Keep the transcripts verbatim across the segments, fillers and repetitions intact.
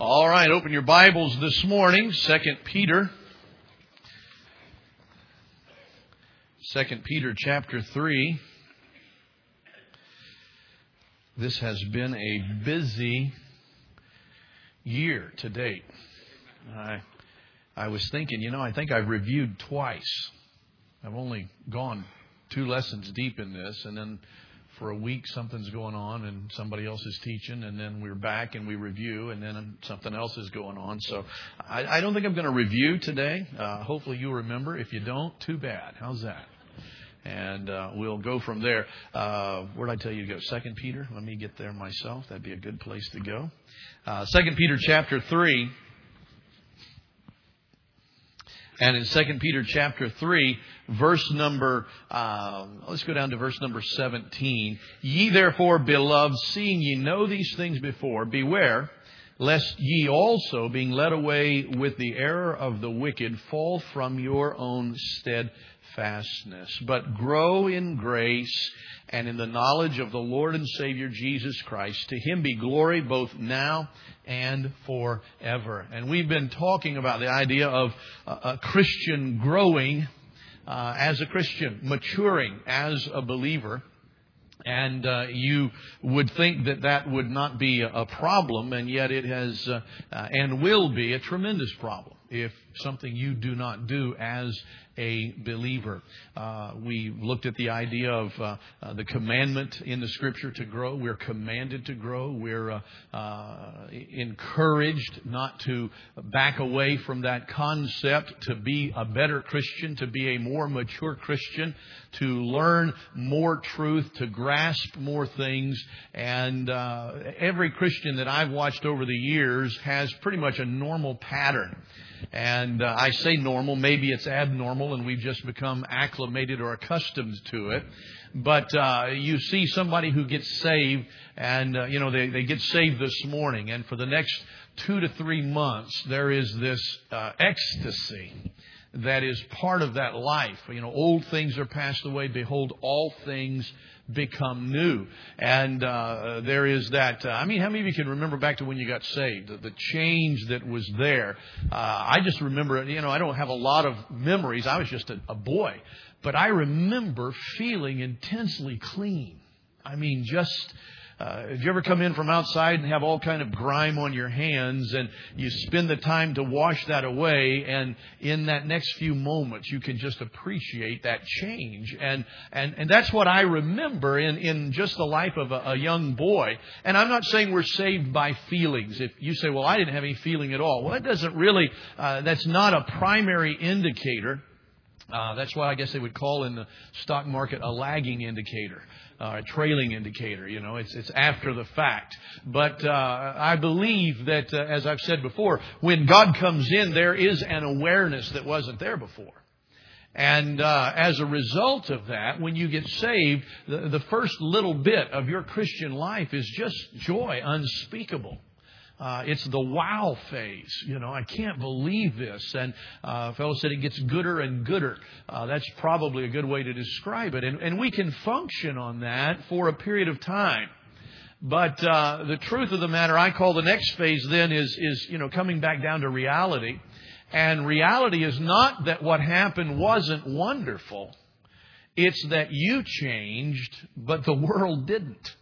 All right, open your Bibles this morning, Second Peter. Second Peter chapter three. This has been a busy year to date. I, I was thinking, you know, I think I've reviewed twice. I've only gone two lessons deep in this, and then for a week something's going on and somebody else is teaching, and then we're back and we review, and then something else is going on. So I, I don't think I'm going to review today. Uh, hopefully you remember. If you don't, too bad. How's that? And uh, we'll go from there. Uh, where did I tell you to go? Second Peter. Let me get there myself. That'd be a good place to go. Uh, Second Peter chapter three. And in Second Peter chapter three, verse number, uh, let's go down to verse number seventeen. Ye therefore, beloved, seeing ye know these things before, beware, lest ye also, being led away with the error of the wicked, fall from your own steadfastness. But grow in grace and in the knowledge of the Lord and Savior Jesus Christ. To Him be glory both now and forever. And we've been talking about the idea of a Christian growing uh, as a Christian, maturing as a believer. And uh, you would think that that would not be a problem, and yet it has uh, uh, and will be a tremendous problem if something you do not do as a believer. Uh, we looked at the idea of uh, uh, the commandment in the Scripture to grow. We're commanded to grow. We're uh, uh, encouraged not to back away from that concept, to be a better Christian, to be a more mature Christian, to learn more truth, to grasp more things. And uh, every Christian that I've watched over the years has pretty much a normal pattern. And uh, I say normal, maybe it's abnormal and we've just become acclimated or accustomed to it. But uh, you see somebody who gets saved and, uh, you know, they, they get saved this morning. And for the next two to three months, there is this uh, ecstasy that is part of that life. You know, old things are passed away. Behold, all things become new. And uh, there is that. Uh, I mean, how many of you can remember back to when you got saved? The, the change that was there. Uh, I just remember, you know, I don't have a lot of memories. I was just a, a boy. But I remember feeling intensely clean. I mean, just... Uh, if you ever come in from outside and have all kind of grime on your hands and you spend the time to wash that away, and in that next few moments you can just appreciate that change. And and, and that's what I remember in, in just the life of a, a young boy. And I'm not saying we're saved by feelings. If you say, well, I didn't have any feeling at all. Well, that doesn't really, uh, that's not a primary indicator. Uh, that's what I guess they would call in the stock market a lagging indicator. Uh, a trailing indicator, you know, it's it's after the fact. But uh, I believe that, uh, as I've said before, when God comes in, there is an awareness that wasn't there before. And uh, as a result of that, when you get saved, the, the first little bit of your Christian life is just joy unspeakable. Uh, it's the wow phase. You know, I can't believe this. And uh, a fellow said it gets gooder and gooder. Uh, that's probably a good way to describe it. And, and we can function on that for a period of time. But uh, the truth of the matter, I call the next phase then is, is, you know, coming back down to reality. And reality is not that what happened wasn't wonderful. It's that you changed, but the world didn't.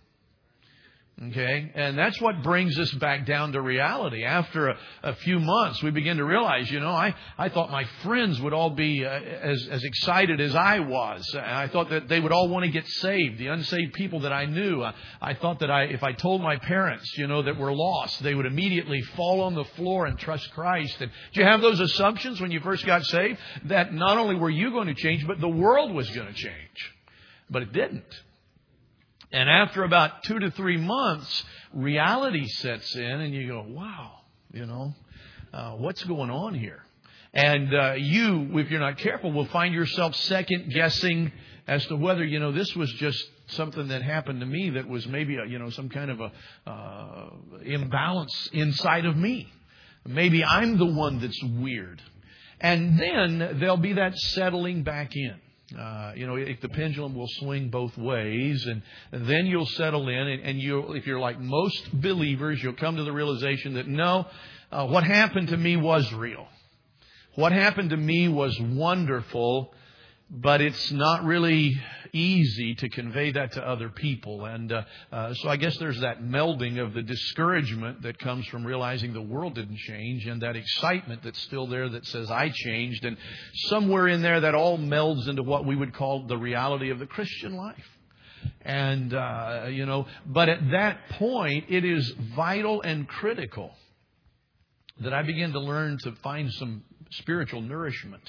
Okay, and that's what brings us back down to reality. After a, a few months, we begin to realize, you know, I, I thought my friends would all be uh, as, as excited as I was. I thought that they would all want to get saved, the unsaved people that I knew. I, I thought that I, if I told my parents, you know, that we're lost, they would immediately fall on the floor and trust Christ. And do you have those assumptions when you first got saved? That not only were you going to change, but the world was going to change. But it didn't. And after about two to three months, reality sets in and you go, wow, you know, uh, what's going on here? And uh, you, if you're not careful, will find yourself second guessing as to whether, you know, this was just something that happened to me that was maybe, a, you know, some kind of a uh, imbalance inside of me. Maybe I'm the one that's weird. And then there'll be that settling back in. Uh, you know, it, the pendulum will swing both ways, and, and then you'll settle in, and, and you, if you're like most believers, you'll come to the realization that no, uh, what happened to me was real. What happened to me was wonderful, but it's not really easy to convey that to other people. And uh, uh, so I guess there's that melding of the discouragement that comes from realizing the world didn't change, and that excitement that's still there that says I changed. And somewhere in there that all melds into what we would call the reality of the Christian life. And, uh, you know, but at that point, it is vital and critical that I begin to learn to find some spiritual nourishment.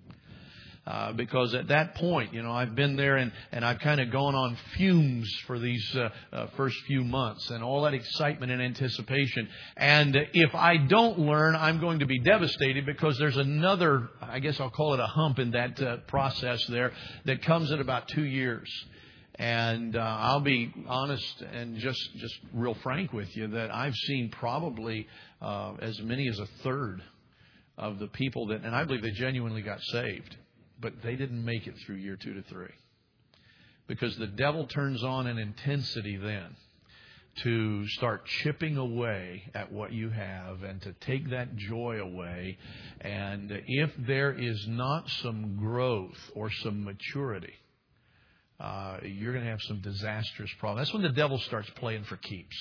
Uh, because at that point, you know, I've been there and, and I've kind of gone on fumes for these uh, uh, first few months, and all that excitement and anticipation. And if I don't learn, I'm going to be devastated, because there's another, I guess I'll call it a hump in that uh, process there, that comes in about two years. And uh, I'll be honest and just, just real frank with you that I've seen probably uh, as many as a third of the people that, and I believe they genuinely got saved, but they didn't make it through year two to three. Because the devil turns on an intensity then to start chipping away at what you have and to take that joy away. And if there is not some growth or some maturity, uh, you're going to have some disastrous problems. That's when the devil starts playing for keeps.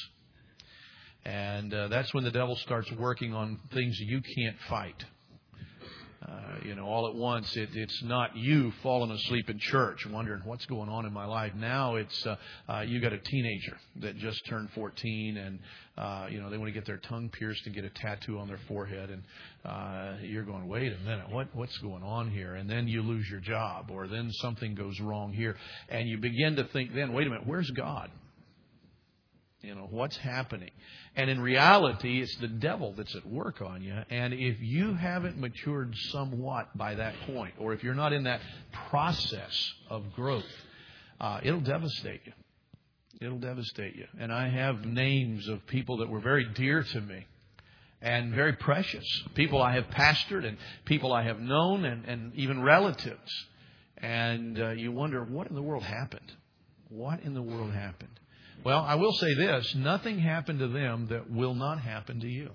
And uh, that's when the devil starts working on things you can't fight. Uh, you know, all at once, it, it's not you falling asleep in church wondering what's going on in my life. Now it's uh, uh, you got a teenager that just turned fourteen, and uh, you know they want to get their tongue pierced and get a tattoo on their forehead, and uh, you're going, wait a minute, what what's going on here? And then you lose your job, or then something goes wrong here, and you begin to think, then wait a minute, where's God? You know, what's happening? And in reality, it's the devil that's at work on you. And if you haven't matured somewhat by that point, or if you're not in that process of growth, uh, it'll devastate you. It'll devastate you. And I have names of people that were very dear to me and very precious. People I have pastored and people I have known, and, and even relatives. And uh, you wonder, what in the world happened? What in the world happened? Well, I will say this, nothing happened to them that will not happen to you.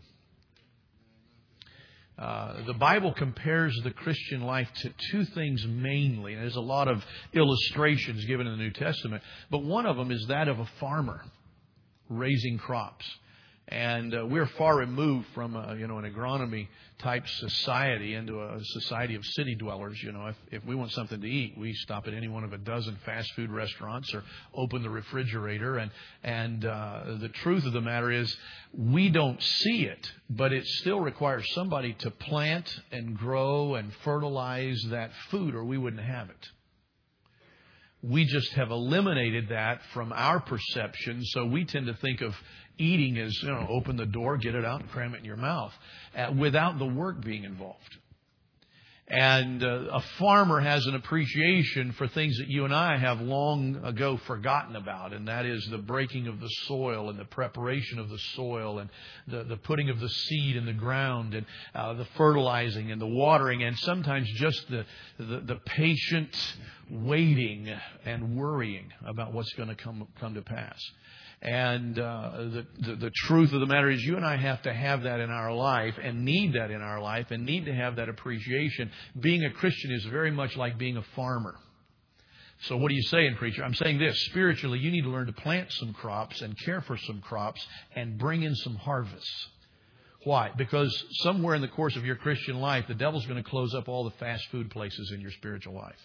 Uh, the Bible compares the Christian life to two things mainly. And there's a lot of illustrations given in the New Testament, but one of them is that of a farmer raising crops. And uh, we're far removed from a, you know, an agronomy type society into a society of city dwellers. You know, if, if we want something to eat, we stop at any one of a dozen fast food restaurants or open the refrigerator. And and uh, the truth of the matter is, we don't see it, but it still requires somebody to plant and grow and fertilize that food, or we wouldn't have it. We just have eliminated that from our perception, so we tend to think of eating as, you know, open the door, get it out, and cram it in your mouth, uh, without the work being involved. And uh, a farmer has an appreciation for things that you and I have long ago forgotten about, and that is the breaking of the soil and the preparation of the soil and the, the putting of the seed in the ground and uh, the fertilizing and the watering, and sometimes just the, the, the patient waiting and worrying about what's going to come come to pass. And uh, the, the the truth of the matter is, you and I have to have that in our life, and need that in our life, and need to have that appreciation. Being a Christian is very much like being a farmer. So what are you saying, preacher? I'm saying this. Spiritually, you need to learn to plant some crops and care for some crops and bring in some harvests. Why? Because somewhere in the course of your Christian life, the devil's going to close up all the fast food places in your spiritual life.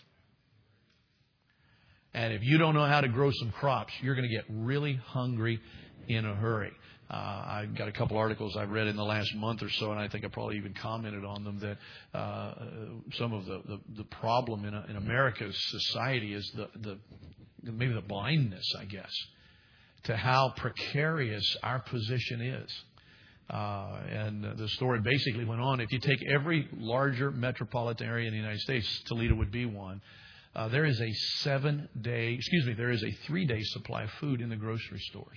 And if you don't know how to grow some crops, you're going to get really hungry in a hurry. Uh, I've got a couple articles I've read in the last month or so, and I think I probably even commented on them, that uh, some of the, the, the problem in, in America's society is the, the maybe the blindness, I guess, to how precarious our position is. Uh, and the story basically went on. If you take every larger metropolitan area in the United States, Toledo would be one, Uh, there is a seven day, excuse me, there is a three day supply of food in the grocery stores.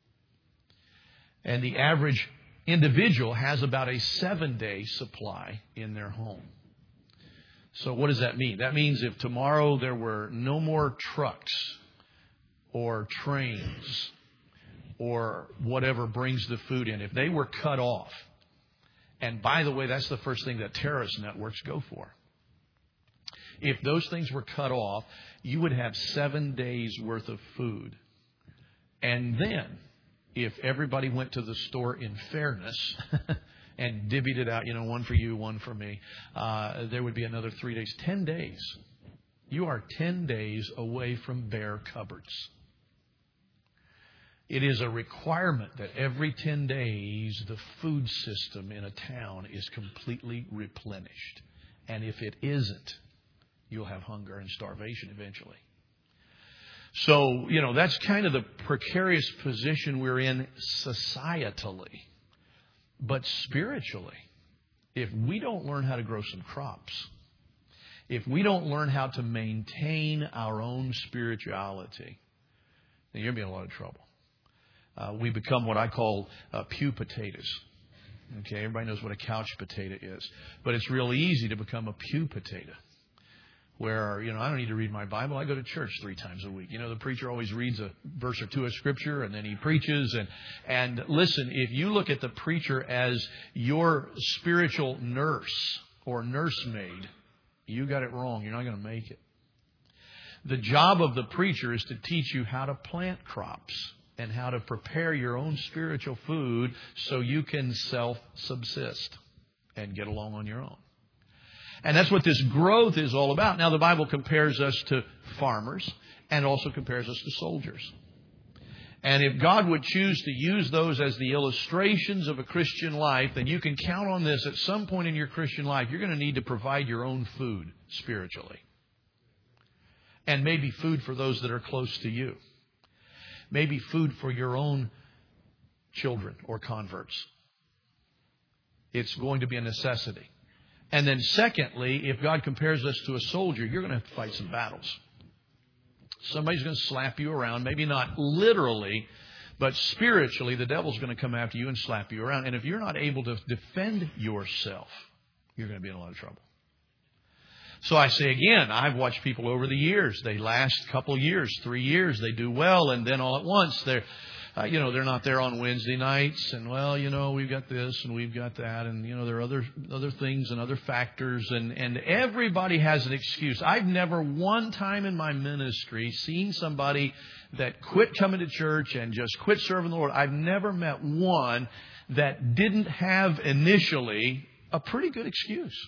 And the average individual has about a seven day supply in their home. So what does that mean? That means if tomorrow there were no more trucks or trains or whatever brings the food in, if they were cut off, and by the way, that's the first thing that terrorist networks go for. If those things were cut off, you would have seven days worth of food. And then, if everybody went to the store in fairness and divvied it out, you know, one for you, one for me, uh, there would be another three days. Ten days. You are ten days away from bare cupboards. It is a requirement that every ten days the food system in a town is completely replenished. And if it isn't, you'll have hunger and starvation eventually. So, you know, that's kind of the precarious position we're in societally. But spiritually, if we don't learn how to grow some crops, if we don't learn how to maintain our own spirituality, then you're going to be in a lot of trouble. Uh, we become what I call uh, pew potatoes. Okay, everybody knows what a couch potato is. But it's real easy to become a pew potato. Where, you know, I don't need to read my Bible. I go to church three times a week. You know, the preacher always reads a verse or two of Scripture and then he preaches. And, and listen, if you look at the preacher as your spiritual nurse or nursemaid, you got it wrong. You're not going to make it. The job of the preacher is to teach you how to plant crops and how to prepare your own spiritual food so you can self-subsist and get along on your own. And that's what this growth is all about. Now, the Bible compares us to farmers and also compares us to soldiers. And if God would choose to use those as the illustrations of a Christian life, then you can count on this. At some point in your Christian life, you're going to need to provide your own food spiritually. And maybe food for those that are close to you. Maybe food for your own children or converts. It's going to be a necessity. And then secondly, if God compares us to a soldier, you're going to have to fight some battles. Somebody's going to slap you around, maybe not literally, but spiritually, the devil's going to come after you and slap you around. And if you're not able to defend yourself, you're going to be in a lot of trouble. So I say again, I've watched people over the years. They last a couple of years, three years. They do well, and then all at once they're, uh, you know, they're not there on Wednesday nights. And well, you know, we've got this and we've got that, and you know, there are other other things and other factors, and and everybody has an excuse. I've never one time in my ministry seen somebody that quit coming to church and just quit serving the Lord. I've never met one that didn't have initially a pretty good excuse.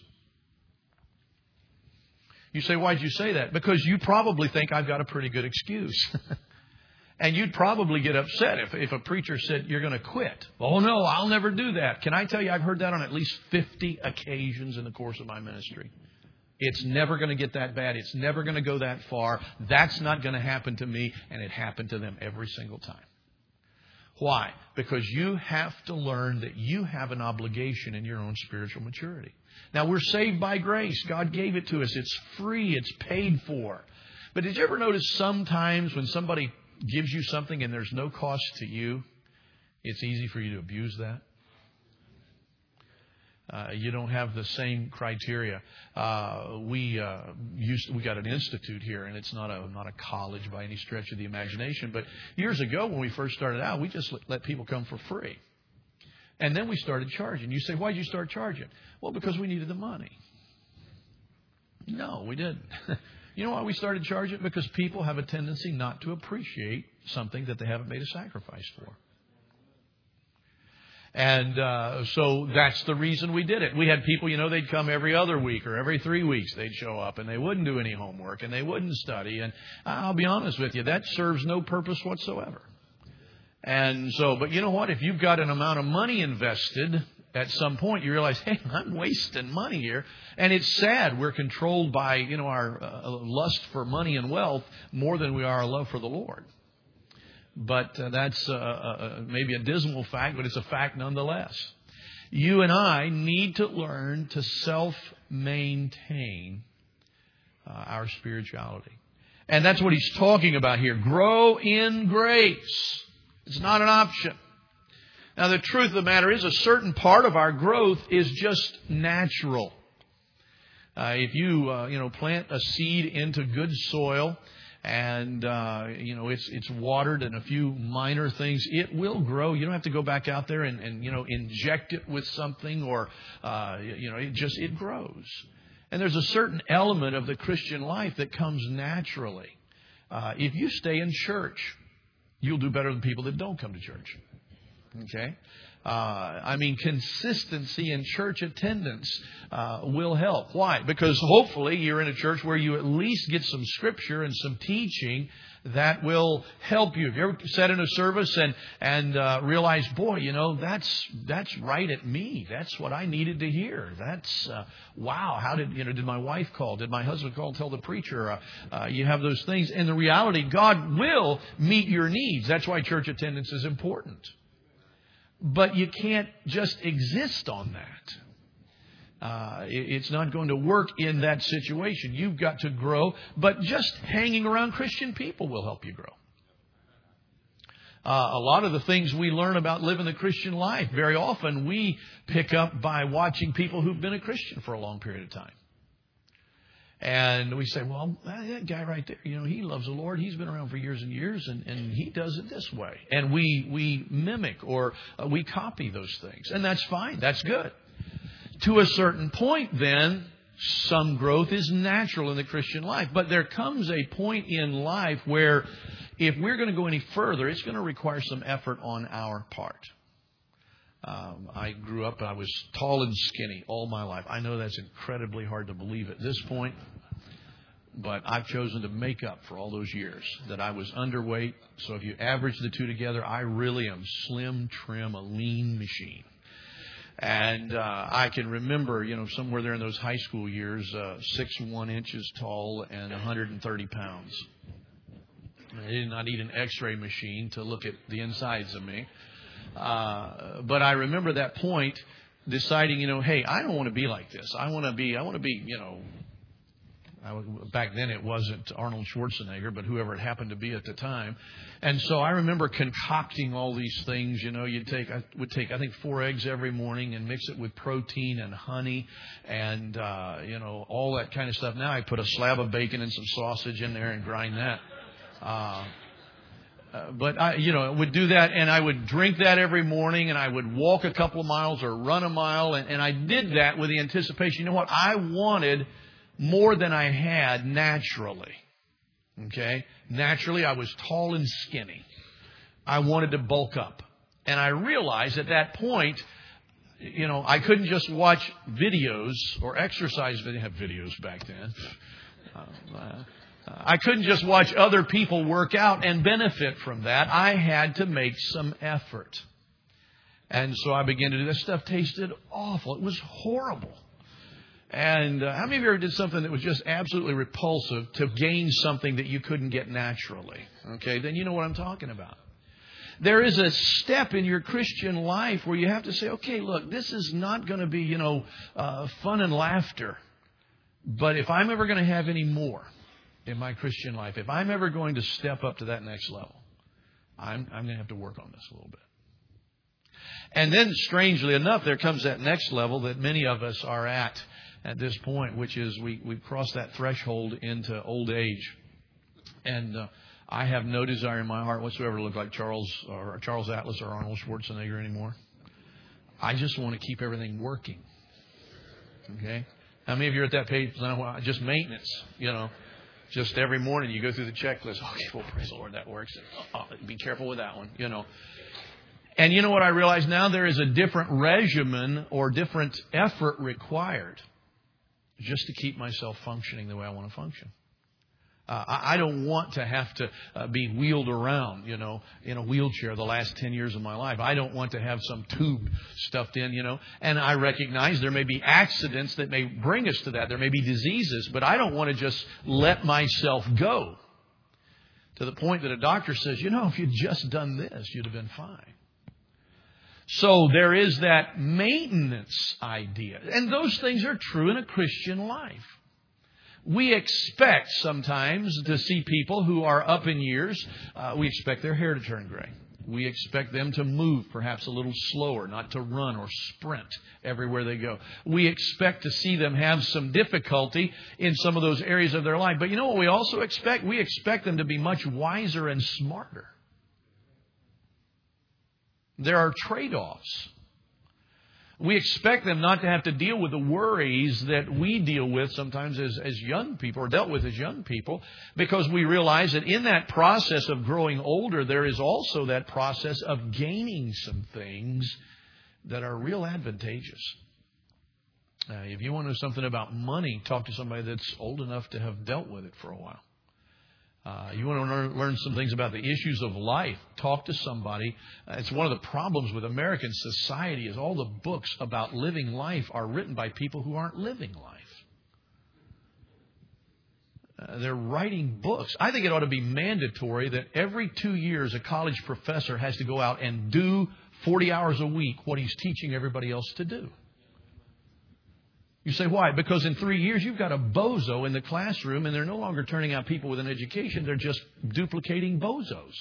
You say, why'd you say that? Because you probably think I've got a pretty good excuse. And you'd probably get upset if, if a preacher said, you're going to quit. Oh, no, I'll never do that. Can I tell you, I've heard that on at least fifty occasions in the course of my ministry. It's never going to get that bad. It's never going to go that far. That's not going to happen to me. And it happened to them every single time. Why? Because you have to learn that you have an obligation in your own spiritual maturity. Now, we're saved by grace. God gave it to us. It's free. It's paid for. But did you ever notice sometimes when somebody gives you something and there's no cost to you, it's easy for you to abuse that? Uh, you don't have the same criteria. Uh, we uh, used we got an institute here, and it's not a not a college by any stretch of the imagination. But years ago, when we first started out, we just let, let people come for free, and then we started charging. You say, why did you start charging? Well, because we needed the money. No, we didn't. You know why we started charging? Because people have a tendency not to appreciate something that they haven't made a sacrifice for. And uh, so that's the reason we did it. We had people, you know, they'd come every other week or every three weeks. They'd show up and they wouldn't do any homework and they wouldn't study. And I'll be honest with you, that serves no purpose whatsoever. And so, but you know what? If you've got an amount of money invested, at some point you realize, hey, I'm wasting money here. And it's sad. We're controlled by, you know, our uh, lust for money and wealth more than we are our love for the Lord. But uh, that's uh, uh, maybe a dismal fact, but it's a fact nonetheless. You and I need to learn to self-maintain uh, our spirituality. And that's what he's talking about here. Grow in grace. It's not an option. Now, the truth of the matter is a certain part of our growth is just natural. Uh, if you, uh, you know, plant a seed into good soil, and, uh, you know, it's, it's watered and a few minor things, it will grow. You don't have to go back out there and, and you know, inject it with something or, uh, you know, it just, it grows. And there's a certain element of the Christian life that comes naturally. Uh, if you stay in church, you'll do better than people that don't come to church. Okay? Uh, I mean, consistency in church attendance uh, will help. Why? Because hopefully you're in a church where you at least get some scripture and some teaching that will help you. Have you ever sat in a service and and uh, realized, boy, you know, that's that's right at me. That's what I needed to hear. That's uh, wow. How did you know? Did my wife call? Did my husband call and tell the preacher? Uh, uh, you have those things. And the reality, God will meet your needs. That's why church attendance is important. But you can't just exist on that. Uh, it's not going to work in that situation. You've got to grow, but just hanging around Christian people will help you grow. Uh, a lot of the things we learn about living the Christian life, very often we pick up by watching people who've been a Christian for a long period of time. And we say, well, that guy right there, you know, he loves the Lord. He's been around for years and years, and, and he does it this way. And we we mimic or uh, we copy those things. And that's fine. That's good. To a certain point, then, some growth is natural in the Christian life. But there comes a point in life where if we're going to go any further, it's going to require some effort on our part. Um, I grew up, I was tall and skinny all my life. I know that's incredibly hard to believe at this point, but I've chosen to make up for all those years that I was underweight. So if you average the two together, I really am slim, trim, a lean machine. And uh, I can remember, you know, somewhere there in those high school years, uh, six one inches tall and one hundred thirty pounds. I did not need an x-ray machine to look at the insides of me. Uh, but I remember that point deciding, you know, hey, I don't want to be like this. I want to be, I want to be, you know, I, back then it wasn't Arnold Schwarzenegger, but whoever it happened to be at the time. And so I remember concocting all these things, you know, you'd take, I would take, I think four eggs every morning and mix it with protein and honey and, uh, you know, all that kind of stuff. Now I put a slab of bacon and some sausage in there and grind that. Uh, Uh, but I, you know, would do that, and I would drink that every morning, and I would walk a couple of miles or run a mile, and, and I did that with the anticipation. You know what? I wanted more than I had naturally. Okay? Naturally, I was tall and skinny. I wanted to bulk up. And I realized at that point, you know, I couldn't just watch videos or exercise. They didn't have videos back then. Uh, uh, I couldn't just watch other people work out and benefit from that. I had to make some effort. And so I began to do that. Stuff tasted awful. It was horrible. And uh, how many of you ever did something that was just absolutely repulsive to gain something that you couldn't get naturally? Okay, then you know what I'm talking about. There is a step in your Christian life where you have to say, okay, look, this is not going to be, you know, uh, fun and laughter. But if I'm ever going to have any more in my Christian life, if I'm ever going to step up to that next level, I'm, I'm going to have to work on this a little bit. And then, strangely enough, there comes that next level that many of us are at at this point, which is we, we've crossed that threshold into old age. And uh, I have no desire in my heart whatsoever to look like Charles or Charles Atlas or Arnold Schwarzenegger anymore. I just want to keep everything working. Okay? How many of you are at that page? Just maintenance, you know. Just every morning you go through the checklist. Okay, well, praise the Lord, that works. Oh, be careful with that one, you know. And you know what I realize now? There is a different regimen or different effort required just to keep myself functioning the way I want to function. Uh, I, I don't want to have to uh, be wheeled around, you know, in a wheelchair the last ten years of my life. I don't want to have some tube stuffed in, you know. And I recognize there may be accidents that may bring us to that. There may be diseases, but I don't want to just let myself go to the point that a doctor says, you know, if you'd just done this, you'd have been fine. So there is that maintenance idea. And those things are true in a Christian life. We expect sometimes to see people who are up in years, uh, we expect their hair to turn gray. We expect them to move perhaps a little slower, not to run or sprint everywhere they go. We expect to see them have some difficulty in some of those areas of their life. But you know what we also expect? We expect them to be much wiser and smarter. There are trade-offs. We expect them not to have to deal with the worries that we deal with sometimes as, as young people, or dealt with as young people, because we realize that in that process of growing older, there is also that process of gaining some things that are real advantageous. Uh, if you want to know something about money, talk to somebody that's old enough to have dealt with it for a while. Uh, you want to learn, learn some things about the issues of life, talk to somebody. Uh, it's one of the problems with American society is all the books about living life are written by people who aren't living life. Uh, they're writing books. I think it ought to be mandatory that every two years a college professor has to go out and do forty hours a week what he's teaching everybody else to do. You say, why? Because in three years, you've got a bozo in the classroom, and they're no longer turning out people with an education. They're just duplicating bozos.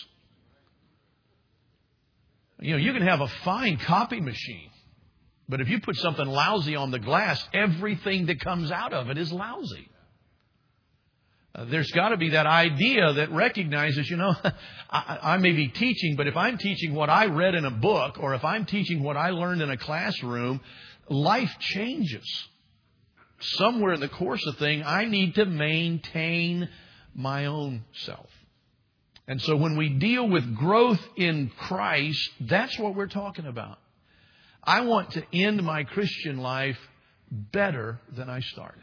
You know, you can have a fine copy machine, but if you put something lousy on the glass, everything that comes out of it is lousy. Uh, there's got to be that idea that recognizes, you know, I, I may be teaching, but if I'm teaching what I read in a book, or if I'm teaching what I learned in a classroom, life changes. Somewhere in the course of things, I need to maintain my own self. And so when we deal with growth in Christ, that's what we're talking about. I want to end my Christian life better than I started.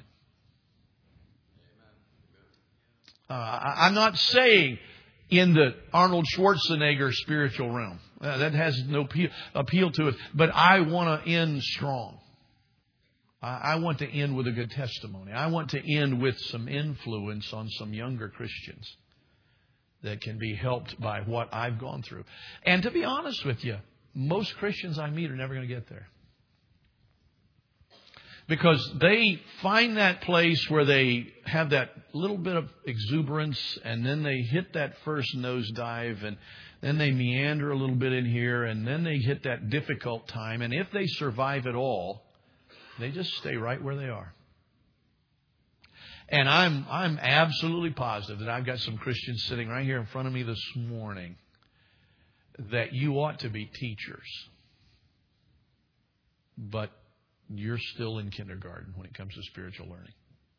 Uh, I'm not saying in the Arnold Schwarzenegger spiritual realm. Uh, that has no appeal, appeal to it. But I want to end strong. I want to end with a good testimony. I want to end with some influence on some younger Christians that can be helped by what I've gone through. And to be honest with you, most Christians I meet are never going to get there. Because they find that place where they have that little bit of exuberance, and then they hit that first nosedive, and then they meander a little bit in here, and then they hit that difficult time. And if they survive it all, they just stay right where they are. And I'm I'm absolutely positive that I've got some Christians sitting right here in front of me this morning that you ought to be teachers. But you're still in kindergarten when it comes to spiritual learning.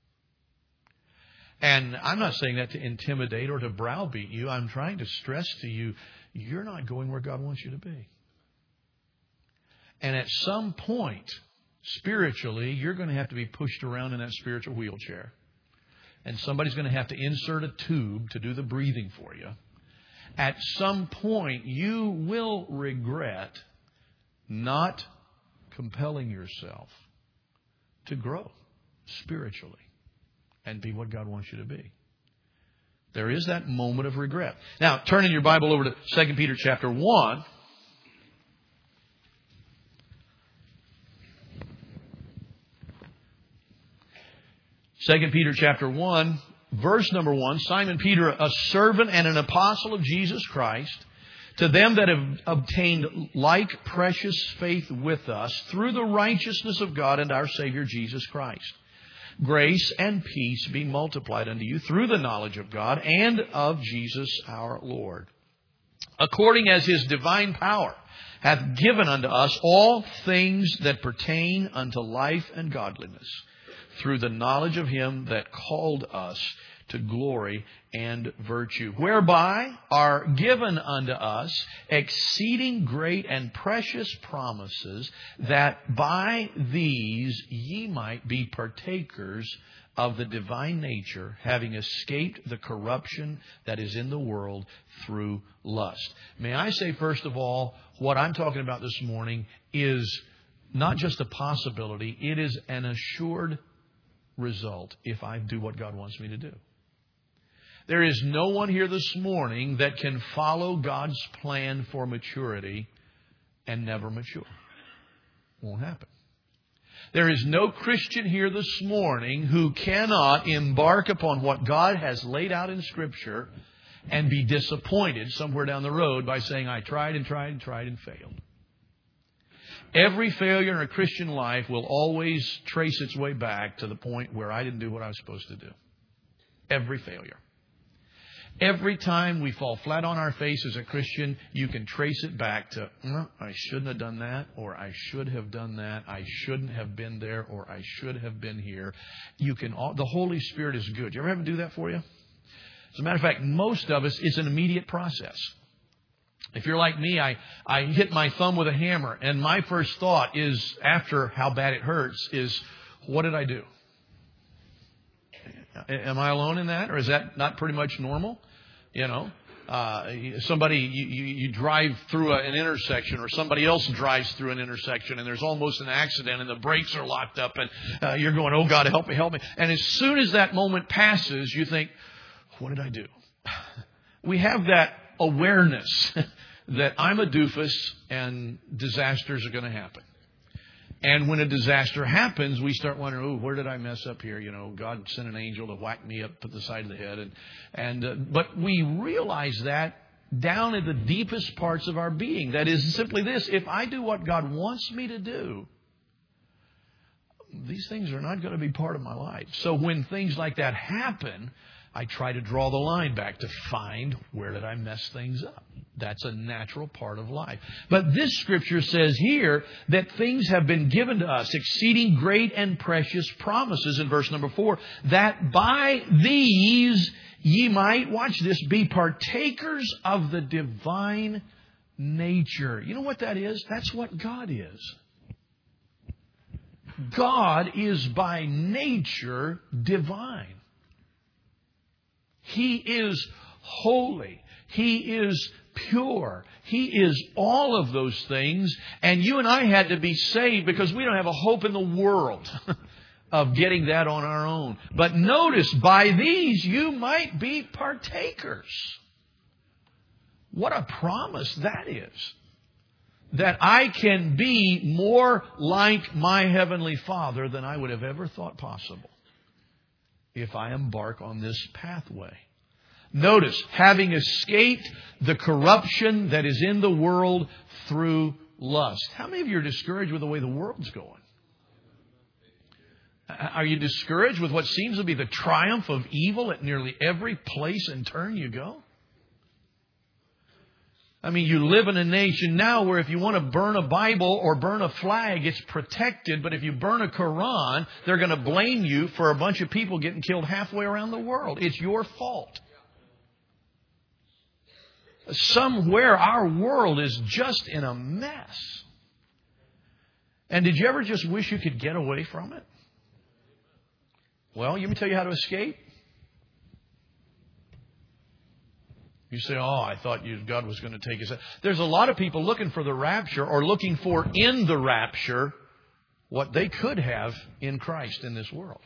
And I'm not saying that to intimidate or to browbeat you. I'm trying to stress to you, you're not going where God wants you to be. And at some point, spiritually, you're going to have to be pushed around in that spiritual wheelchair. And somebody's going to have to insert a tube to do the breathing for you. At some point, you will regret not compelling yourself to grow spiritually and be what God wants you to be. There is that moment of regret. Now, turn in your Bible over to Second Peter chapter one. Second Peter chapter one, verse number one, Simon Peter, a servant and an apostle of Jesus Christ, to them that have obtained like precious faith with us through the righteousness of God and our Savior Jesus Christ. Grace and peace be multiplied unto you through the knowledge of God and of Jesus our Lord. According as His divine power hath given unto us all things that pertain unto life and godliness, through the knowledge of Him that called us to glory and virtue, whereby are given unto us exceeding great and precious promises, that by these ye might be partakers of the divine nature, having escaped the corruption that is in the world through lust. May I say, first of all, what I'm talking about this morning is not just a possibility, it is an assured result if I do what God wants me to do. There is no one here this morning that can follow God's plan for maturity and never mature. Won't happen. There is no Christian here this morning who cannot embark upon what God has laid out in Scripture and be disappointed somewhere down the road by saying, I tried and tried and tried and failed. Every failure in a Christian life will always trace its way back to the point where I didn't do what I was supposed to do. Every failure. Every time we fall flat on our face as a Christian, you can trace it back to, no, I shouldn't have done that, or I should have done that, I shouldn't have been there, or I should have been here. You can. The Holy Spirit is good. You ever have Him do that for you? As a matter of fact, most of us, it's an immediate process. If you're like me, I, I hit my thumb with a hammer, and my first thought is, after how bad it hurts, is, what did I do? Am I alone in that? Or is that not pretty much normal? You know, uh, somebody, you, you, you drive through a, an intersection, or somebody else drives through an intersection, and there's almost an accident, and the brakes are locked up, and uh, you're going, oh God, help me, help me. And as soon as that moment passes, you think, what did I do? We have that awareness that I'm a doofus and disasters are going to happen. And when a disaster happens, we start wondering, oh, where did I mess up here? You know, God sent an angel to whack me up at the side of the head. And, and uh, but we realize that down in the deepest parts of our being. That is simply this: if I do what God wants me to do, these things are not going to be part of my life. So when things like that happen, I try to draw the line back to find where did I mess things up. That's a natural part of life. But this Scripture says here that things have been given to us, exceeding great and precious promises, in verse number four, that by these ye might, watch this, be partakers of the divine nature. You know what that is? That's what God is. God is by nature divine. He is holy. He is pure. He is all of those things. And you and I had to be saved because we don't have a hope in the world of getting that on our own. But notice, by these you might be partakers. What a promise that is. That I can be more like my Heavenly Father than I would have ever thought possible if I embark on this pathway. Notice, having escaped the corruption that is in the world through lust. How many of you are discouraged with the way the world's going? Are you discouraged with what seems to be the triumph of evil at nearly every place and turn you go? I mean, you live in a nation now where if you want to burn a Bible or burn a flag, it's protected. But if you burn a Quran, they're going to blame you for a bunch of people getting killed halfway around the world. It's your fault. Somewhere our world is just in a mess. And did you ever just wish you could get away from it? Well, let me tell you how to escape. You say, oh, I thought you, God was going to take us. There's a lot of people looking for the rapture, or looking for in the rapture what they could have in Christ in this world.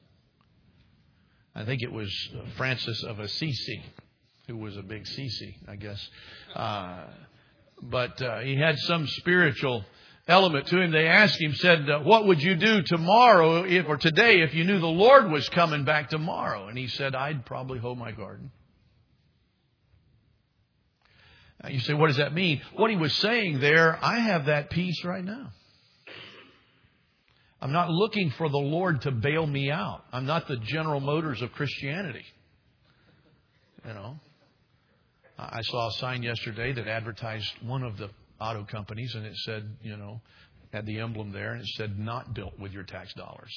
I think it was Francis of Assisi, who was a big Sisi, I guess. Uh, but uh, he had some spiritual element to him. They asked him, said, uh, what would you do tomorrow if, or today if you knew the Lord was coming back tomorrow? And he said, I'd probably hoe my garden. Now you say, what does that mean? What he was saying there, I have that peace right now. I'm not looking for the Lord to bail me out. I'm not the General Motors of Christianity. You know, I saw a sign yesterday that advertised one of the auto companies, and it said, you know, had the emblem there, and it said, not built with your tax dollars.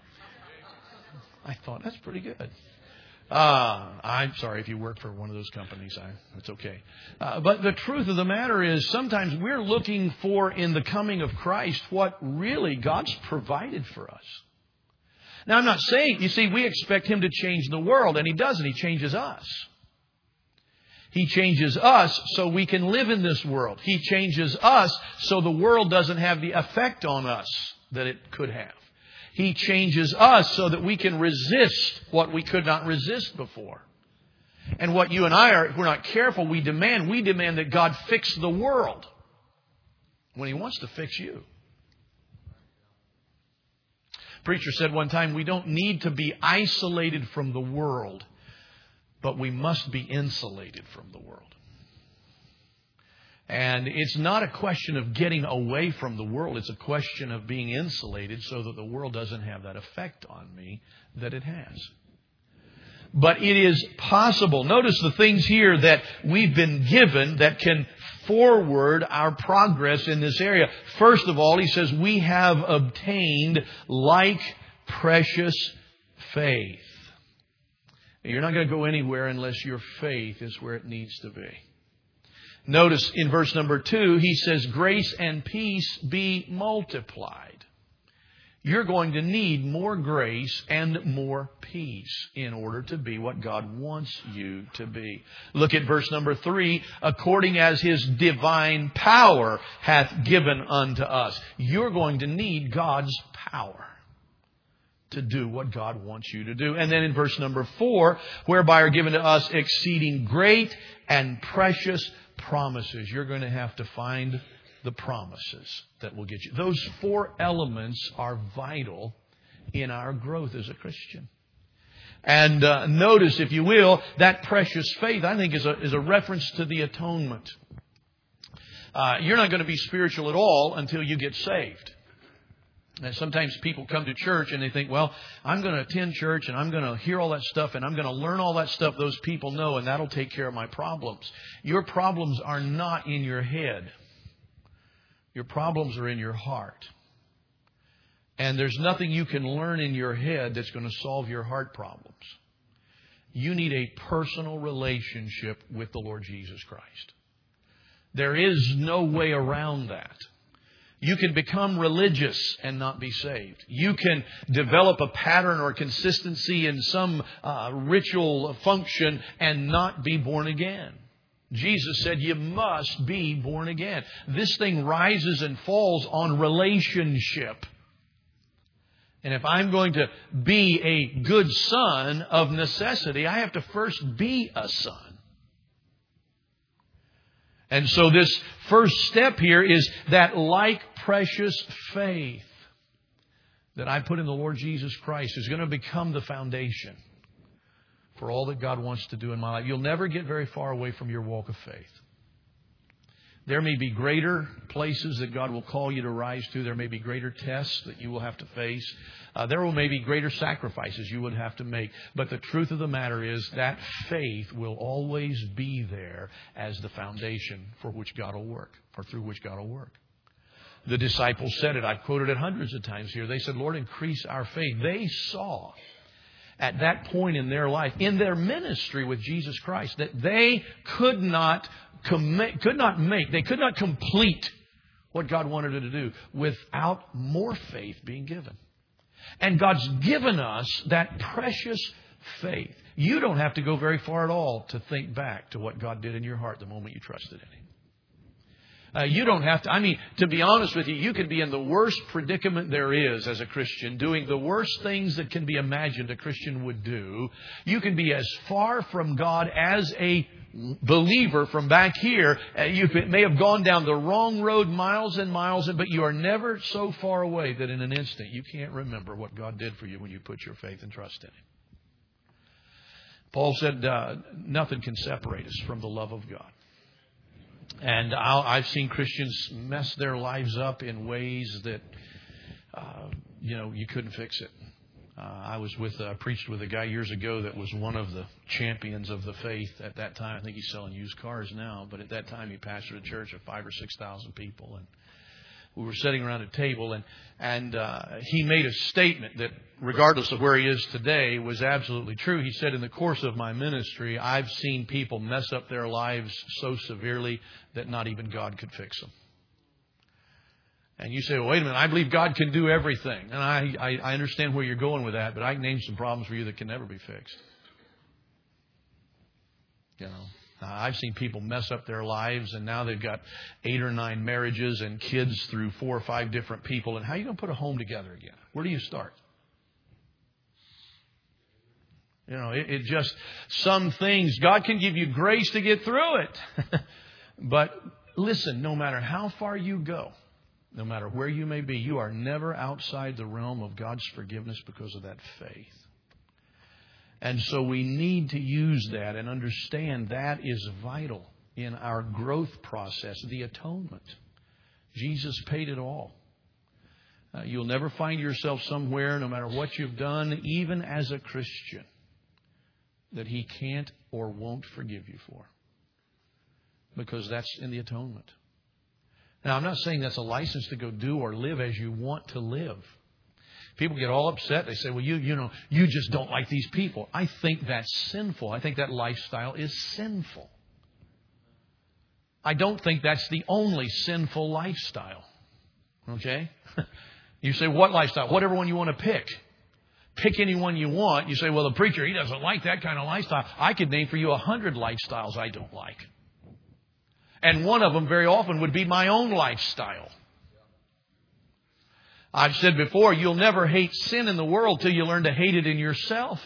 I thought, that's pretty good. Uh, I'm sorry if you work for one of those companies. I, it's okay. Uh, but the truth of the matter is, sometimes we're looking for in the coming of Christ what really God's provided for us. Now, I'm not saying, you see, we expect Him to change the world, and He doesn't. He changes us. He changes us so we can live in this world. He changes us so the world doesn't have the effect on us that it could have. He changes us so that we can resist what we could not resist before. And what you and I are, if we're not careful, we demand, we demand that God fix the world when He wants to fix you. Preacher said one time, we don't need to be isolated from the world, but we must be insulated from the world. And it's not a question of getting away from the world. It's a question of being insulated so that the world doesn't have that effect on me that it has. But it is possible. Notice the things here that we've been given that can forward our progress in this area. First of all, he says, we have obtained like precious faith. You're not going to go anywhere unless your faith is where it needs to be. Notice in verse number two, he says, grace and peace be multiplied. You're going to need more grace and more peace in order to be what God wants you to be. Look at verse number three. According as His divine power hath given unto us. You're going to need God's power to do what God wants you to do. And then in verse number four, whereby are given to us exceeding great and precious promises. You're going to have to find the promises that will get you. Those four elements are vital in our growth as a Christian. And uh, notice, if you will, that precious faith, I think, is a, is a reference to the atonement. Uh, you're not going to be spiritual at all until you get saved. And sometimes people come to church and they think, well, I'm going to attend church and I'm going to hear all that stuff and I'm going to learn all that stuff those people know and that'll take care of my problems. Your problems are not in your head. Your problems are in your heart. And there's nothing you can learn in your head that's going to solve your heart problems. You need a personal relationship with the Lord Jesus Christ. There is no way around that. You can become religious and not be saved. You can develop a pattern or consistency in some uh, ritual function and not be born again. Jesus said you must be born again. This thing rises and falls on relationship. And if I'm going to be a good son of necessity, I have to first be a son. And so this first step here is that like precious faith that I put in the Lord Jesus Christ is going to become the foundation for all that God wants to do in my life. You'll never get very far away from your walk of faith. There may be greater places that God will call you to rise to. There may be greater tests that you will have to face. Uh, there will maybe greater sacrifices you would have to make. But the truth of the matter is that faith will always be there as the foundation for which God will work, or through which God will work. The disciples said it. I've quoted it hundreds of times here. They said, Lord, increase our faith. They saw at that point in their life, in their ministry with Jesus Christ, that they could not commit, could not make, they could not complete what God wanted them to do without more faith being given. And God's given us that precious faith. You don't have to go very far at all to think back to what God did in your heart the moment you trusted in Him. Uh, you don't have to, I mean, to be honest with you, you could be in the worst predicament there is as a Christian, doing the worst things that can be imagined a Christian would do. You can be as far from God as a believer from back here. Uh, you may have gone down the wrong road miles and miles, but you are never so far away that in an instant you can't remember what God did for you when you put your faith and trust in Him. Paul said, uh, nothing can separate us from the love of God. And I'll, I've seen Christians mess their lives up in ways that, uh, you know, you couldn't fix it. Uh, I was with, uh, preached with a guy years ago that was one of the champions of the faith at that time. I think he's selling used cars now, but at that time he pastored a church of five or six thousand people, and we were sitting around a table, and and uh, he made a statement that, regardless of where he is today, was absolutely true. He said, in the course of my ministry, I've seen people mess up their lives so severely that not even God could fix them. And you say, well, wait a minute, I believe God can do everything. And I, I, I understand where you're going with that, but I can name some problems for you that can never be fixed. You know. Uh, I've seen people mess up their lives, and now they've got eight or nine marriages and kids through four or five different people. And how are you going to put a home together again? Where do you start? You know, it, it just, some things, God can give you grace to get through it. But listen, no matter how far you go, no matter where you may be, you are never outside the realm of God's forgiveness because of that faith. And so we need to use that and understand that is vital in our growth process, the atonement. Jesus paid it all. Uh, you'll never find yourself somewhere, no matter what you've done, even as a Christian, that He can't or won't forgive you for. Because that's in the atonement. Now, I'm not saying that's a license to go do or live as you want to live. People get all upset. They say, well, you, you know, you just don't like these people. I think that's sinful. I think that lifestyle is sinful. I don't think that's the only sinful lifestyle. Okay? You say, what lifestyle? Whatever one you want to pick. Pick any one you want. You say, well, the preacher, he doesn't like that kind of lifestyle. I could name for you a hundred lifestyles I don't like. And one of them very often would be my own lifestyle. I've said before, you'll never hate sin in the world till you learn to hate it in yourself.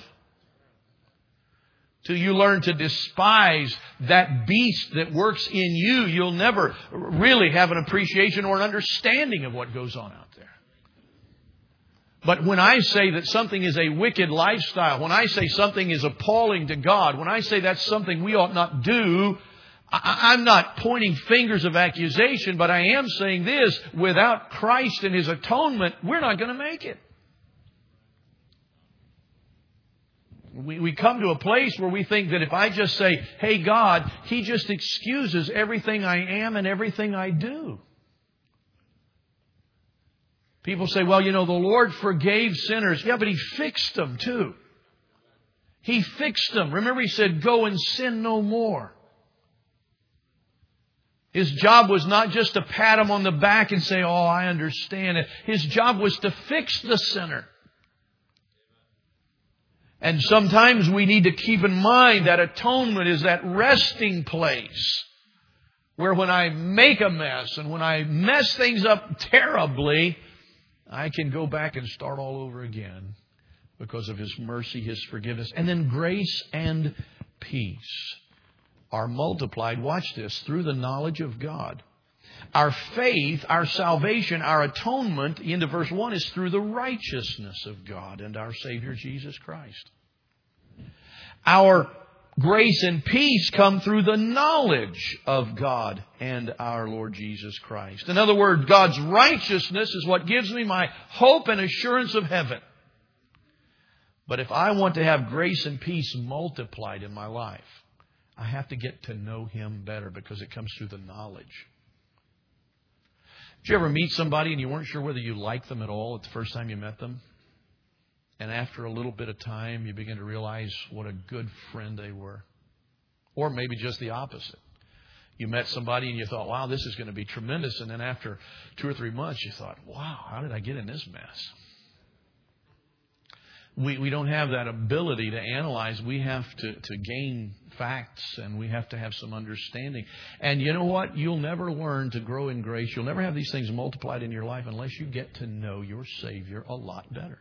Till you learn to despise that beast that works in you, you'll never really have an appreciation or an understanding of what goes on out there. But when I say that something is a wicked lifestyle, when I say something is appalling to God, when I say that's something we ought not do, I'm not pointing fingers of accusation, but I am saying this: without Christ and His atonement, we're not going to make it. We, we come to a place where we think that if I just say, hey, God, He just excuses everything I am and everything I do. People say, well, you know, the Lord forgave sinners. Yeah, but He fixed them too. He fixed them. Remember, He said, go and sin no more. His job was not just to pat him on the back and say, oh, I understand it. His job was to fix the sinner. And sometimes we need to keep in mind that atonement is that resting place where when I make a mess and when I mess things up terribly, I can go back and start all over again because of His mercy, His forgiveness. And then grace and peace are multiplied, watch this, through the knowledge of God. Our faith, our salvation, our atonement, into verse one, is through the righteousness of God and our Savior Jesus Christ. Our grace and peace come through the knowledge of God and our Lord Jesus Christ. In other words, God's righteousness is what gives me my hope and assurance of heaven. But if I want to have grace and peace multiplied in my life, I have to get to know Him better because it comes through the knowledge. Did you ever meet somebody and you weren't sure whether you liked them at all at the first time you met them? And after a little bit of time, you begin to realize what a good friend they were. Or maybe just the opposite. You met somebody and you thought, wow, this is going to be tremendous. And then after two or three months, you thought, wow, how did I get in this mess? We we don't have that ability to analyze. We have to, to gain facts and we have to have some understanding. And you know what? You'll never learn to grow in grace. You'll never have these things multiplied in your life unless you get to know your Savior a lot better.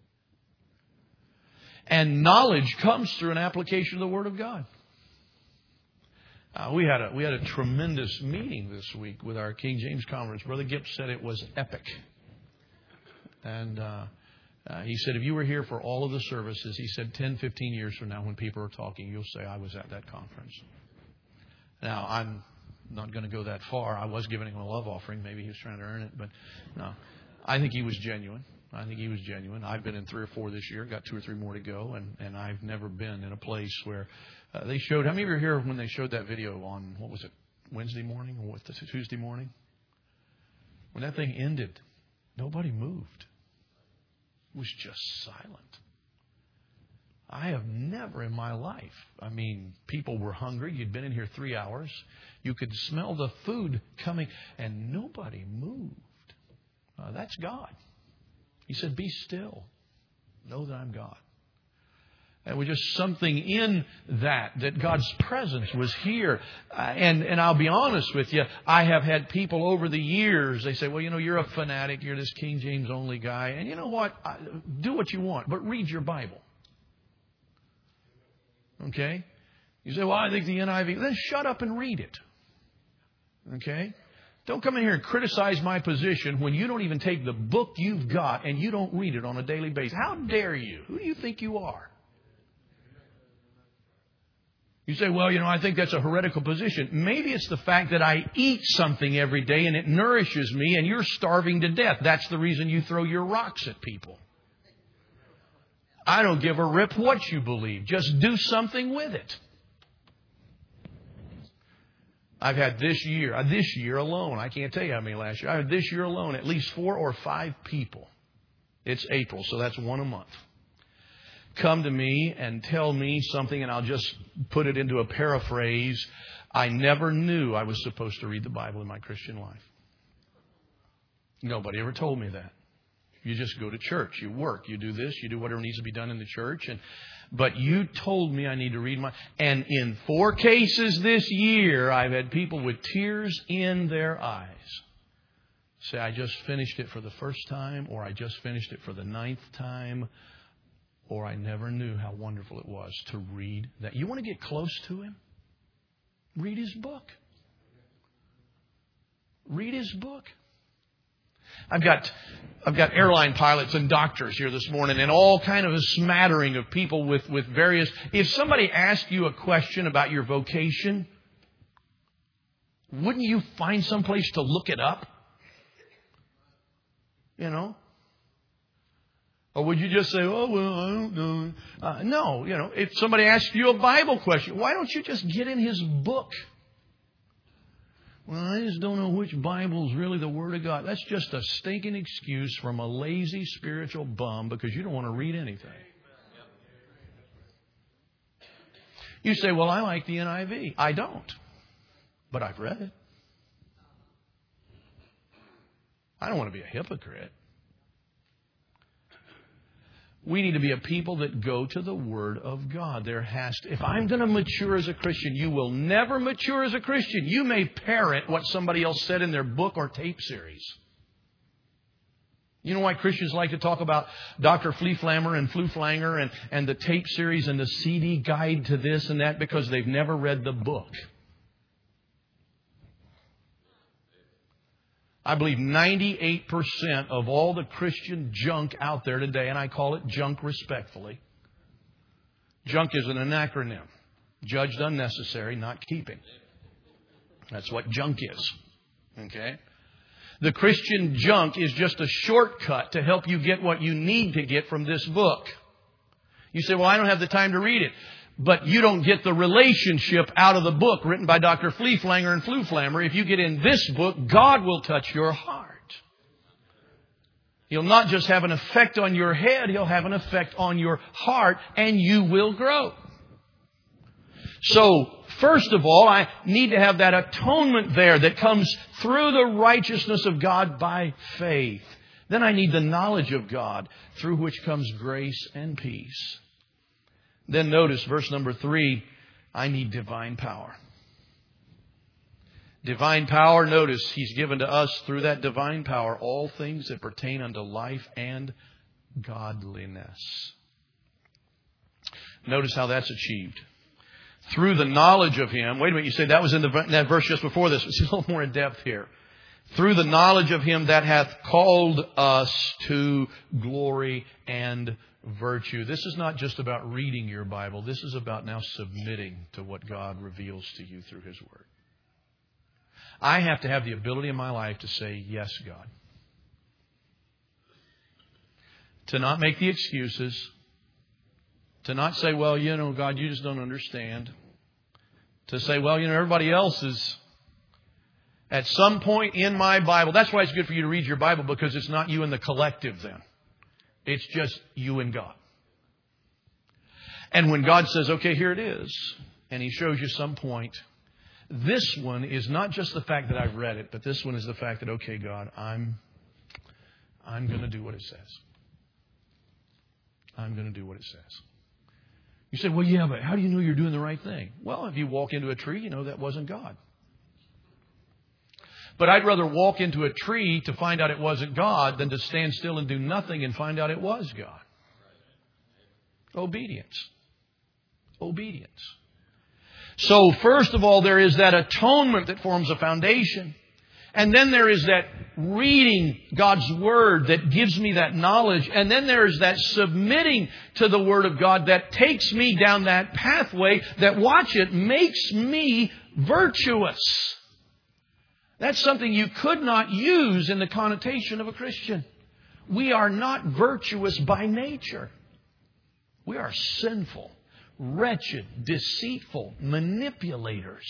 And knowledge comes through an application of the Word of God. Uh, we had a we had a tremendous meeting this week with our King James Conference. Brother Gipp said it was epic. And uh Uh, he said, if you were here for all of the services, he said ten, fifteen years from now when people are talking, you'll say, I was at that conference. Now, I'm not going to go that far. I was giving him a love offering. Maybe he was trying to earn it. But no, I think he was genuine. I think he was genuine. I've been in three or four this year. Got two or three more to go. And, and I've never been in a place where uh, they showed. How many of you were here when they showed that video on, what was it, Wednesday morning or what, Tuesday morning? When that thing ended, nobody moved. It was just silent. I have never in my life, I mean, people were hungry. You'd been in here three hours. You could smell the food coming, and nobody moved. Uh, that's God. He said, be still. Know that I'm God. There was just something in that, that God's presence was here. Uh, and, and I'll be honest with you, I have had people over the years, they say, well, you know, you're a fanatic, you're this King James only guy. And you know what? I, do what you want, but read your Bible. Okay? You say, well, I think the N I V. Then shut up and read it. Okay? Don't come in here and criticize my position when you don't even take the book you've got and you don't read it on a daily basis. How dare you? Who do you think you are? You say, well, you know, I think that's a heretical position. Maybe it's the fact that I eat something every day and it nourishes me and you're starving to death. That's the reason you throw your rocks at people. I don't give a rip what you believe. Just do something with it. I've had this year, this year alone, I can't tell you how many last year, I had this year alone at least four or five people. It's April, so that's one a month. Come to me and tell me something, and I'll just put it into a paraphrase. I never knew I was supposed to read the Bible in my Christian life. Nobody ever told me that. You just go to church, you work, you do this, you do whatever needs to be done in the church. And but you told me I need to read my... And in four cases this year, I've had people with tears in their eyes say, I just finished it for the first time, or I just finished it for the ninth time, or I never knew how wonderful it was to read that. You want to get close to Him? Read His book. Read His book. I've got I've got airline pilots and doctors here this morning, and all kind of a smattering of people with, with various... If somebody asked you a question about your vocation, wouldn't you find someplace to look it up? You know? Or would you just say, oh, well, I don't know. Uh, no, you know, if somebody asks you a Bible question, why don't you just get in His book? Well, I just don't know which Bible is really the Word of God. That's just a stinking excuse from a lazy spiritual bum because you don't want to read anything. You say, well, I like the N I V. I don't. But I've read it. I don't want to be a hypocrite. We need to be a people that go to the Word of God. There has to, if I'm going to mature as a Christian, you will never mature as a Christian. You may parrot what somebody else said in their book or tape series. You know why Christians like to talk about Doctor Fleaflammer and Fluflanger and, and the tape series and the C D guide to this and that? Because they've never read the book. I believe ninety-eight percent of all the Christian junk out there today, and I call it junk respectfully. Junk is an acronym. Judged unnecessary, not keeping. That's what junk is. Okay? The Christian junk is just a shortcut to help you get what you need to get from this book. You say, well, I don't have the time to read it. But you don't get the relationship out of the book written by Doctor Fleaflanger and Fluflammer. If you get in this book, God will touch your heart. He'll not just have an effect on your head, He'll have an effect on your heart, and you will grow. So, first of all, I need to have that atonement there that comes through the righteousness of God by faith. Then I need the knowledge of God, through which comes grace and peace. Then notice verse number three, I need divine power. Divine power, notice He's given to us through that divine power all things that pertain unto life and godliness. Notice how that's achieved. Through the knowledge of Him. Wait a minute, you say that was in the, that verse just before this. It's a little more in depth here. Through the knowledge of Him that hath called us to glory and virtue. This is not just about reading your Bible. This is about now submitting to what God reveals to you through His Word. I have to have the ability in my life to say, yes, God. To not make the excuses. To not say, well, you know, God, you just don't understand. To say, well, you know, everybody else is at some point in my Bible. That's why it's good for you to read your Bible, because it's not you and the collective then. It's just you and God. And when God says, okay, here it is, and He shows you some point, this one is not just the fact that I've read it, but this one is the fact that, okay, God, I'm, I'm going to do what it says. I'm going to do what it says. You say, well, yeah, but how do you know you're doing the right thing? Well, if you walk into a tree, you know that wasn't God. But I'd rather walk into a tree to find out it wasn't God than to stand still and do nothing and find out it was God. Obedience. Obedience. So first of all, there is that atonement that forms a foundation. And then there is that reading God's Word that gives me that knowledge. And then there is that submitting to the Word of God that takes me down that pathway that, watch it, makes me virtuous. That's something you could not use in the connotation of a Christian. We are not virtuous by nature. We are sinful, wretched, deceitful manipulators.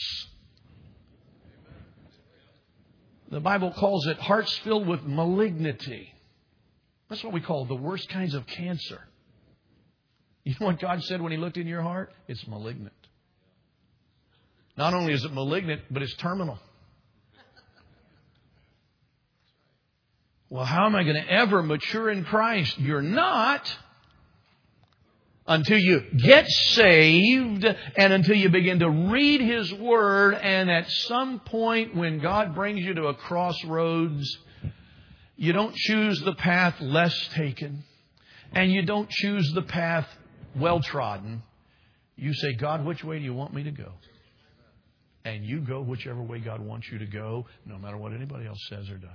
The Bible calls it hearts filled with malignity. That's what we call the worst kinds of cancer. You know what God said when He looked in your heart? It's malignant. Not only is it malignant, but it's terminal. Well, how am I going to ever mature in Christ? You're not until you get saved and until you begin to read His Word. And at some point when God brings you to a crossroads, you don't choose the path less taken and you don't choose the path well trodden. You say, God, which way do you want me to go? And you go whichever way God wants you to go, no matter what anybody else says or does.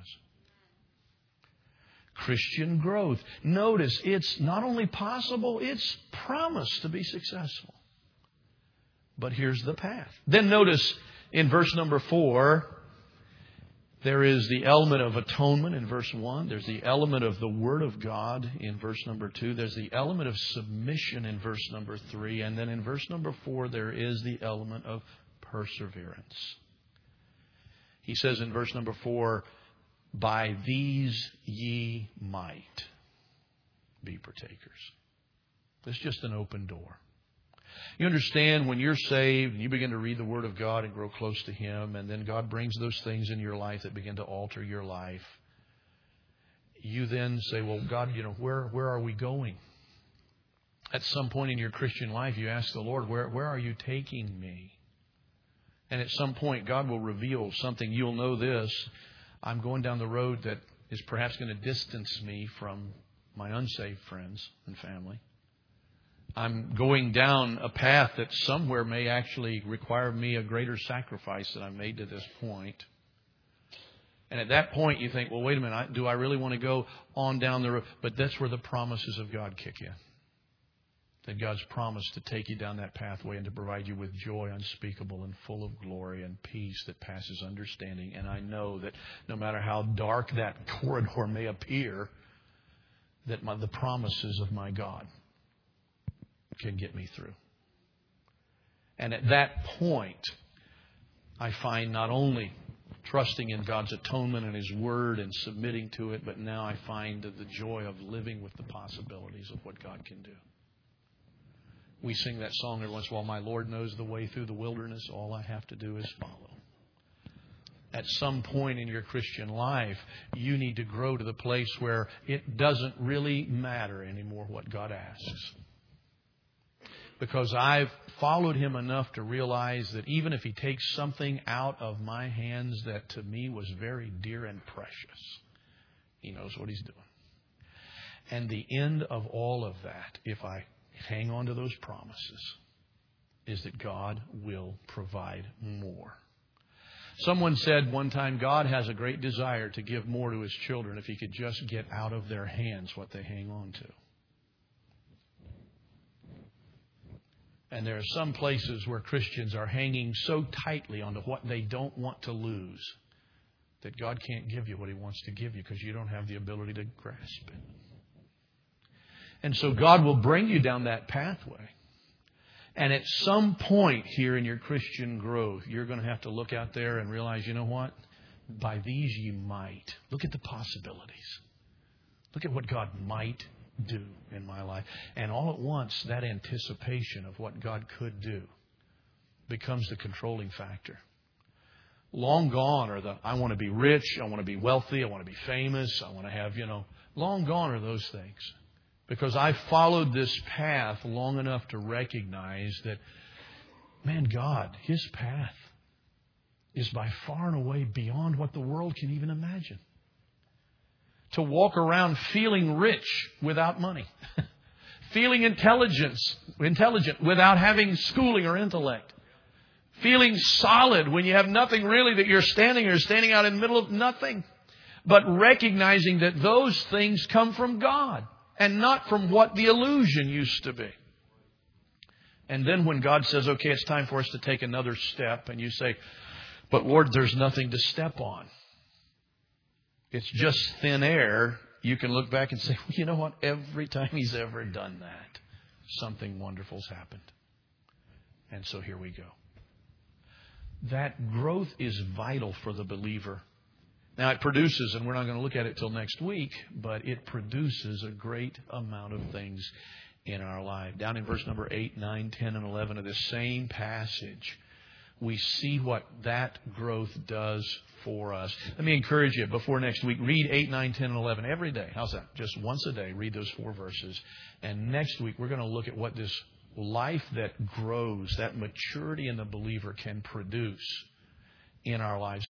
Christian growth. Notice, it's not only possible, it's promised to be successful. But here's the path. Then notice in verse number four, there is the element of atonement in verse one. There's the element of the Word of God in verse number two. There's the element of submission in verse number three. And then in verse number four, there is the element of perseverance. He says in verse number four, by these ye might be partakers. It's just an open door. You understand when you're saved and you begin to read the Word of God and grow close to Him, and then God brings those things in your life that begin to alter your life. You then say, well, God, you know, where, where are we going? At some point in your Christian life, you ask the Lord, where, where are you taking me? And at some point, God will reveal something. You'll know this. I'm going down the road that is perhaps going to distance me from my unsaved friends and family. I'm going down a path that somewhere may actually require me a greater sacrifice than I've made to this point. And at that point, you think, well, wait a minute, do I really want to go on down the road? But that's where the promises of God kick in. That God's promised to take you down that pathway and to provide you with joy unspeakable and full of glory and peace that passes understanding. And I know that no matter how dark that corridor may appear, that my, the promises of my God can get me through. And at that point, I find not only trusting in God's atonement and His Word and submitting to it, but now I find the joy of living with the possibilities of what God can do. We sing that song every once in a while, my Lord knows the way through the wilderness. All I have to do is follow. At some point in your Christian life, you need to grow to the place where it doesn't really matter anymore what God asks. Because I've followed Him enough to realize that even if He takes something out of my hands that to me was very dear and precious, He knows what He's doing. And the end of all of that, if I hang on to those promises, is that God will provide more. Someone said one time, God has a great desire to give more to His children if He could just get out of their hands what they hang on to. And there are some places where Christians are hanging so tightly onto what they don't want to lose that God can't give you what He wants to give you because you don't have the ability to grasp it. And so God will bring you down that pathway. And at some point here in your Christian growth, you're going to have to look out there and realize, you know what? By these you might. Look at the possibilities. Look at what God might do in my life. And all at once, that anticipation of what God could do becomes the controlling factor. Long gone are the, I want to be rich, I want to be wealthy, I want to be famous, I want to have, you know, long gone are those things. Because I followed this path long enough to recognize that, man, God, His path is by far and away beyond what the world can even imagine. To walk around feeling rich without money. Feeling intelligence, intelligent without having schooling or intellect. Feeling solid when you have nothing really that you're standing or standing out in the middle of nothing. But recognizing that those things come from God and not from what the illusion used to be. And then when God says, okay, it's time for us to take another step, and you say, but Lord, there's nothing to step on. It's just thin air. You can look back and say, well, you know what? Every time He's ever done that, something wonderful's happened. And so here we go. That growth is vital for the believer. Now it produces, and we're not going to look at it till next week, but it produces a great amount of things in our life. Down in verse number eight, nine, ten, and eleven of this same passage, we see what that growth does for us. Let me encourage you, before next week, read eight, nine, ten, and eleven every day. How's that? Just once a day, read those four verses. And next week, we're going to look at what this life that grows, that maturity in the believer can produce in our lives.